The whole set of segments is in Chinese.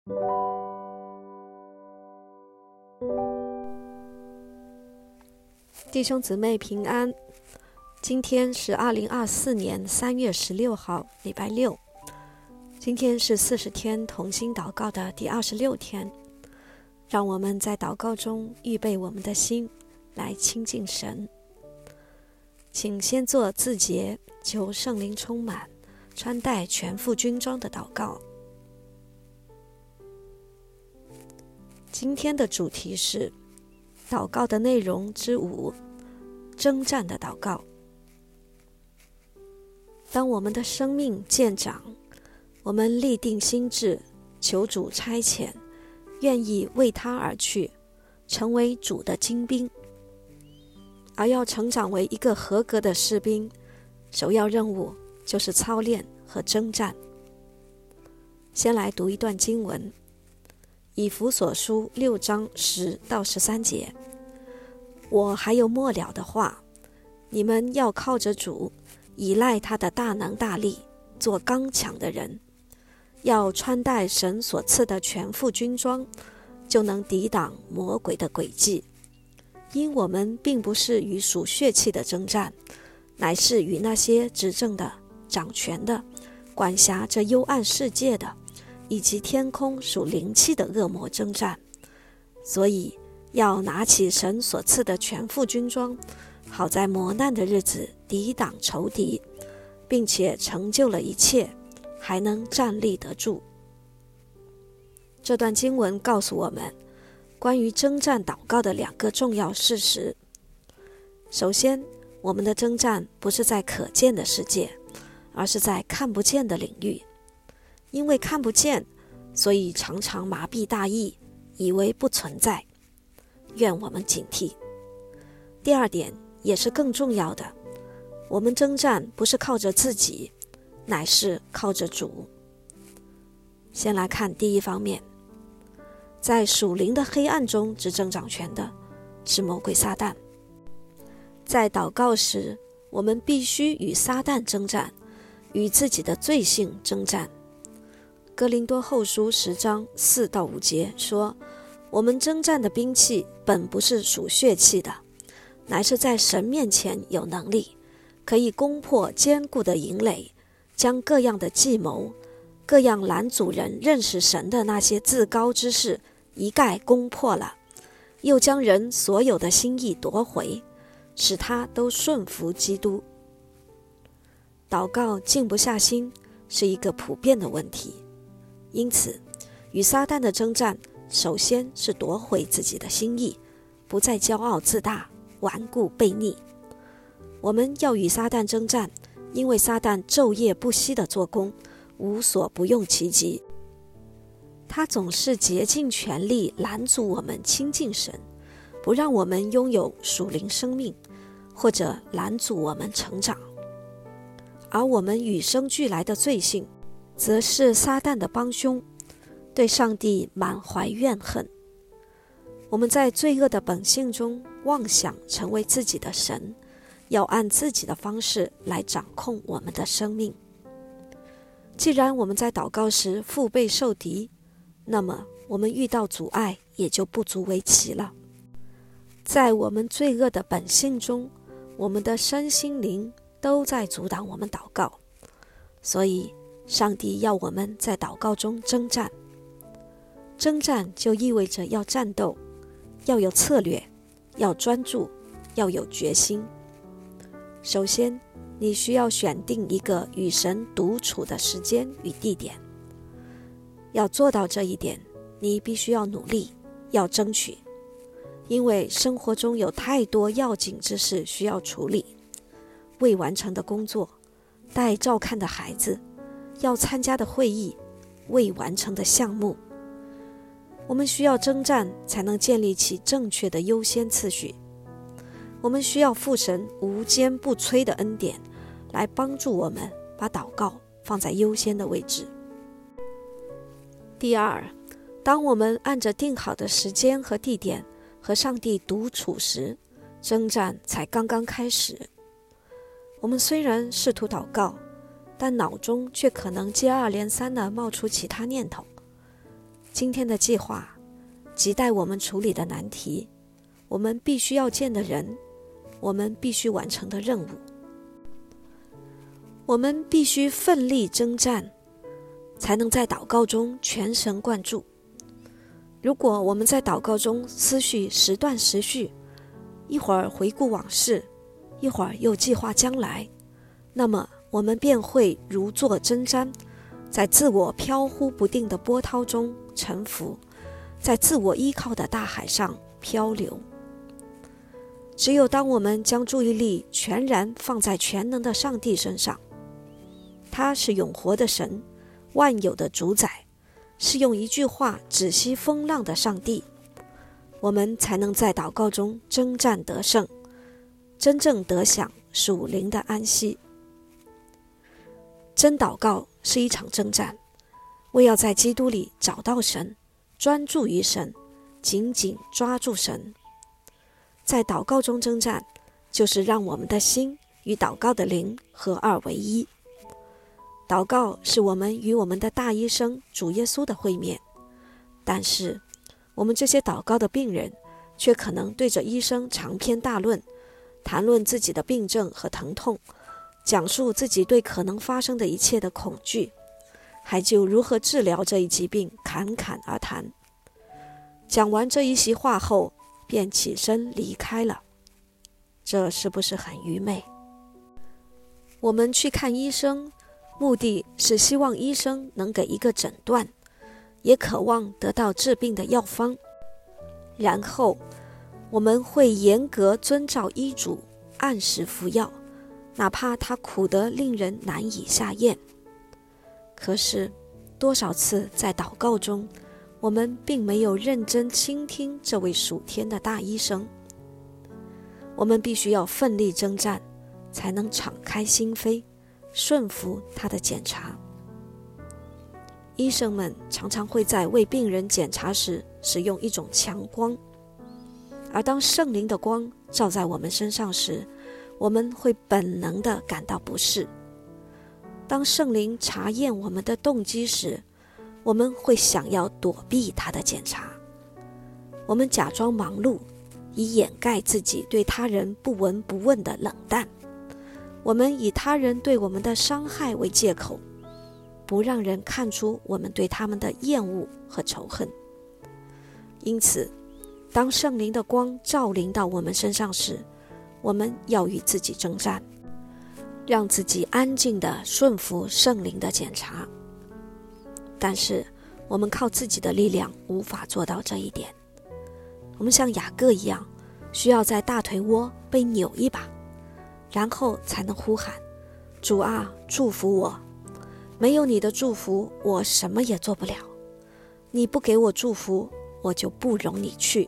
弟兄姊妹平安，今天是2024年3月16号，礼拜六。今天是40天同心祷告的第26天，让我们在祷告中预备我们的心来亲近神。请先做自洁，求圣灵充满，穿戴全副军装的祷告。今天的主题是祷告的内容之5，征战的祷告。当我们的生命渐长，我们立定心志，求主差遣，愿意为他而去，成为主的精兵。而要成长为一个合格的士兵，首要任务就是操练和征战。先来读一段经文，以弗所书6章10到13节。我还有末了的话，你们要靠着主，依赖他的大能大力，做刚强的人，要穿戴神所赐的全副军装，就能抵挡魔鬼的诡计。因我们并不是与属血气的征战，乃是与那些执政的、掌权的、管辖这幽暗世界的，以及天空属灵气的恶魔征战。所以要拿起神所赐的全副军装，好在磨难的日子抵挡仇敌，并且成就了一切，还能站立得住。这段经文告诉我们关于征战祷告的2个重要事实。首先，我们的征战不是在可见的世界，而是在看不见的领域。因为看不见，所以常常麻痹大意，以为不存在。愿我们警惕。第二点，也是更重要的，我们征战不是靠着自己，乃是靠着主。先来看第一方面，在属灵的黑暗中执政掌权的是魔鬼撒旦。在祷告时，我们必须与撒旦征战，与自己的罪性征战。哥林多后书10章4到5节说，我们征战的兵器本不是属血气的，乃是在神面前有能力，可以攻破坚固的营垒，将各样的计谋、各样拦阻人认识神的那些自高之事一概攻破了，又将人所有的心意夺回，使他都顺服基督。祷告静不下心是一个普遍的问题，因此与撒旦的征战首先是夺回自己的心意，不再骄傲自大、顽固悖逆。我们要与撒旦征战，因为撒旦昼夜不息地做工，无所不用其极。他总是竭尽全力拦阻我们亲近神，不让我们拥有属灵生命，或者拦阻我们成长。而我们与生俱来的罪性，则是撒旦的帮凶，对上帝满怀怨恨。我们在罪恶的本性中妄想成为自己的神，要按自己的方式来掌控我们的生命。既然我们在祷告时腹背受敌，那么我们遇到阻碍也就不足为奇了。在我们罪恶的本性中，我们的身心灵都在阻挡我们祷告，所以上帝要我们在祷告中征战。征战就意味着要战斗，要有策略，要专注，要有决心。首先，你需要选定一个与神独处的时间与地点。要做到这一点，你必须要努力，要争取。因为生活中有太多要紧之事需要处理，未完成的工作，待照看的孩子，要参加的会议，未完成的项目。我们需要征战，才能建立起正确的优先次序。我们需要父神无坚不摧的恩典，来帮助我们把祷告放在优先的位置。第二，当我们按着定好的时间和地点和上帝独处时，征战才刚刚开始。我们虽然试图祷告，但脑中却可能接二连三地冒出其他念头。 今天的计划，亟待我们处理的难题，我们必须要见的人，我们必须完成的任务。我们必须奋力征战，才能在祷告中全神贯注。如果我们在祷告中思绪时断时续，一会儿回顾往事，一会儿又计划将来，那么我们便会如坐针毡，在自我飘忽不定的波涛中沉浮，在自我依靠的大海上漂流。只有当我们将注意力全然放在全能的上帝身上，他是永活的神，万有的主宰，是用一句话止息风浪的上帝，我们才能在祷告中征战得胜，真正得享属灵的安息。真祷告是一场征战，为要在基督里找到神，专注于神，紧紧抓住神。在祷告中征战，就是让我们的心与祷告的灵合二为一。祷告是我们与我们的大医生主耶稣的会面，但是我们这些祷告的病人却可能对着医生长篇大论，谈论自己的病症和疼痛，讲述自己对可能发生的一切的恐惧，还就如何治疗这一疾病侃侃而谈。讲完这一席话后，便起身离开了，这是不是很愚昧？我们去看医生，目的是希望医生能给一个诊断，也渴望得到治病的药方。然后我们会严格遵照医嘱，按时服药，哪怕它苦得令人难以下咽。可是多少次在祷告中，我们并没有认真倾听这位属天的大医生。我们必须要奋力征战，才能敞开心扉，顺服他的检查。医生们常常会在为病人检查时使用一种强光，而当圣灵的光照在我们身上时，我们会本能地感到不适。当圣灵查验我们的动机时，我们会想要躲避他的检查。我们假装忙碌，以掩盖自己对他人不闻不问的冷淡。我们以他人对我们的伤害为借口，不让人看出我们对他们的厌恶和仇恨。因此，当圣灵的光照临到我们身上时，我们要与自己征战，让自己安静地顺服圣灵的检查。但是我们靠自己的力量无法做到这一点。我们像雅各一样，需要在大腿窝被扭一把，然后才能呼喊：主啊，祝福我！没有你的祝福，我什么也做不了。你不给我祝福，我就不容你去。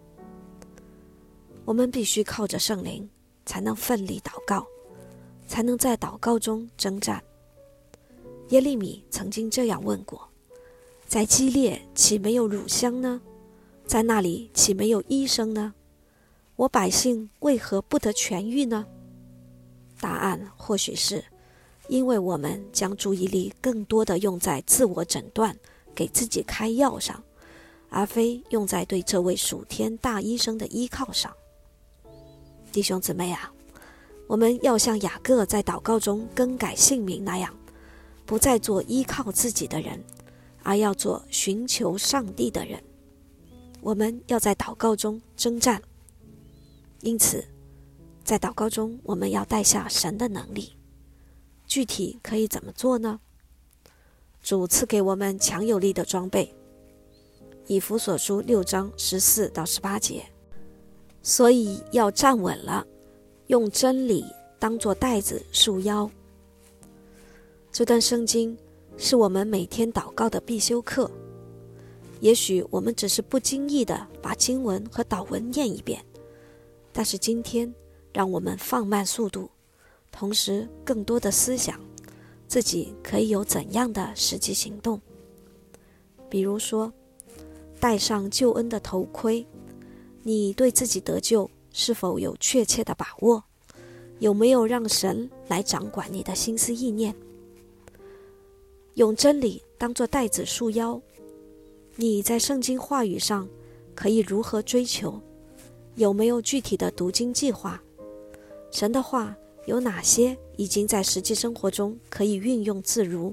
我们必须靠着圣灵，才能奋力祷告，才能在祷告中征战。耶利米曾经这样问过：在基列岂没有乳香呢？在那里岂没有医生呢？我百姓为何不得痊愈呢？答案或许是因为我们将注意力更多地用在自我诊断，给自己开药上，而非用在对这位属天大医生的依靠上。弟兄姊妹啊，我们要像雅各在祷告中更改姓名那样，不再做依靠自己的人，而要做寻求上帝的人。我们要在祷告中征战，因此在祷告中我们要带下神的能力。具体可以怎么做呢？主赐给我们强有力的装备，以弗所书6章14到18节。所以要站稳了，用真理当作带子束腰。这段圣经是我们每天祷告的必修课。也许我们只是不经意地把经文和祷文念一遍，但是今天让我们放慢速度，同时更多的思想自己可以有怎样的实际行动。比如说，戴上救恩的头盔，你对自己得救是否有确切的把握？有没有让神来掌管你的心思意念？用真理当作带子束腰， 你在圣经话语上可以如何追求？有没有具体的读经计划？神的话有哪些已经在实际生活中可以运用自如？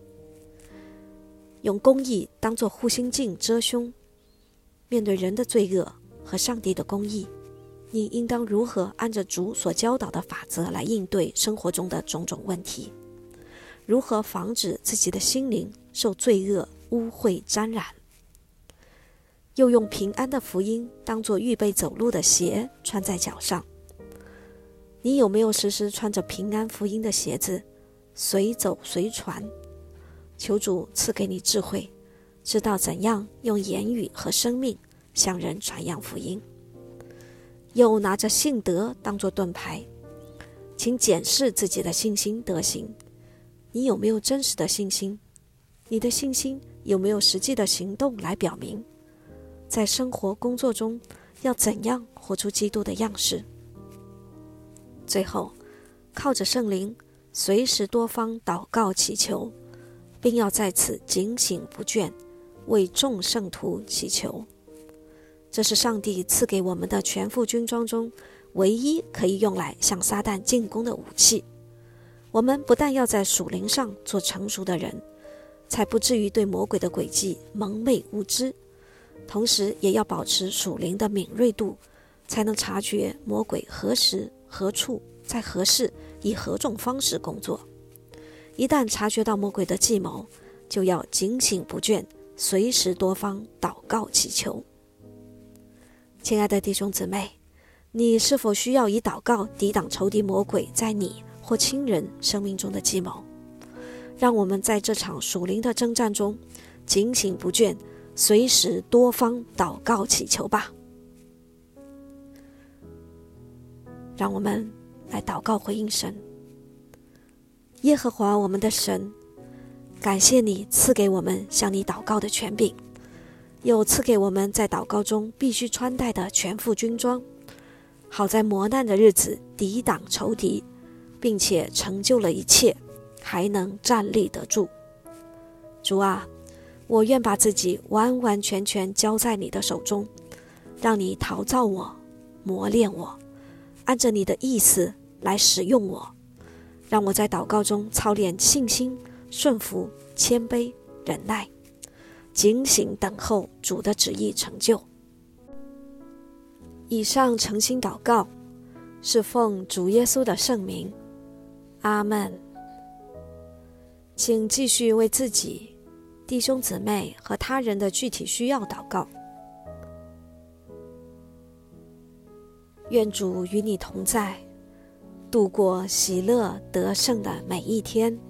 用公义当作护心镜遮胸，面对人的罪恶和上帝的公义，你应当如何按着主所教导的法则来应对生活中的种种问题？如何防止自己的心灵受罪恶污秽沾染？又用平安的福音当作预备走路的鞋穿在脚上。你有没有时时穿着平安福音的鞋子，随走随传？求主赐给你智慧，知道怎样用言语和生命向人传扬福音。又拿着信德当作盾牌，请检视自己的信心德行。你有没有真实的信心？你的信心有没有实际的行动来表明？在生活工作中要怎样活出基督的样式？最后，靠着圣灵，随时多方祷告祈求，并要在此警醒不倦，为众圣徒祈求。这是上帝赐给我们的全副军装中唯一可以用来向撒旦进攻的武器。我们不但要在属灵上做成熟的人，才不至于对魔鬼的诡计蒙昧无知，同时也要保持属灵的敏锐度，才能察觉魔鬼何时何处在何事以何种方式工作。一旦察觉到魔鬼的计谋，就要警醒不倦，随时多方祷告祈求。亲爱的弟兄姊妹，你是否需要以祷告抵挡仇敌魔鬼在你或亲人生命中的计谋？让我们在这场属灵的征战中警醒不倦，随时多方祷告祈求吧。让我们来祷告回应神。耶和华我们的神，感谢你赐给我们向你祷告的权柄，又赐给我们在祷告中必须穿戴的全副军装，好在磨难的日子抵挡仇敌，并且成就了一切，还能站立得住。主啊，我愿把自己完完全全交在你的手中，让你陶造我，磨练我，按着你的意思来使用我，让我在祷告中操练信心、顺服、谦卑、忍耐，警醒等候主的旨意成就。以上诚心祷告，是奉主耶稣的圣名，阿们。请继续为自己、弟兄姊妹和他人的具体需要祷告。愿主与你同在，度过喜乐得胜的每一天。